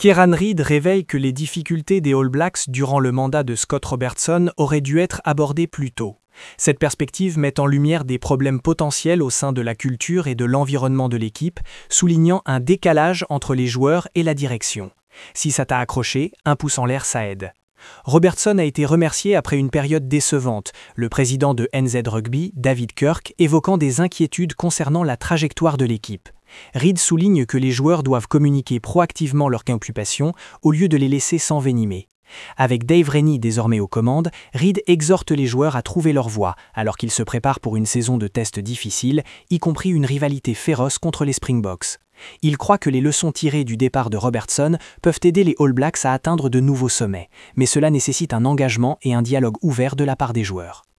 Kieran Reid révèle que les difficultés des All Blacks durant le mandat de Scott Robertson auraient dû être abordées plus tôt. Cette perspective met en lumière des problèmes potentiels au sein de la culture et de l'environnement de l'équipe, soulignant un décalage entre les joueurs et la direction. Si ça t'a accroché, un pouce en l'air, ça aide. Robertson a été remercié après une période décevante, le président de NZ Rugby, David Kirk, évoquant des inquiétudes concernant la trajectoire de l'équipe. Reid souligne que les joueurs doivent communiquer proactivement leurs préoccupations au lieu de les laisser s'envenimer. Avec Dave Rennie désormais aux commandes, Reid exhorte les joueurs à trouver leur voie alors qu'ils se préparent pour une saison de tests difficile, y compris une rivalité féroce contre les Springboks. Il croit que les leçons tirées du départ de Robertson peuvent aider les All Blacks à atteindre de nouveaux sommets, mais cela nécessite un engagement et un dialogue ouvert de la part des joueurs.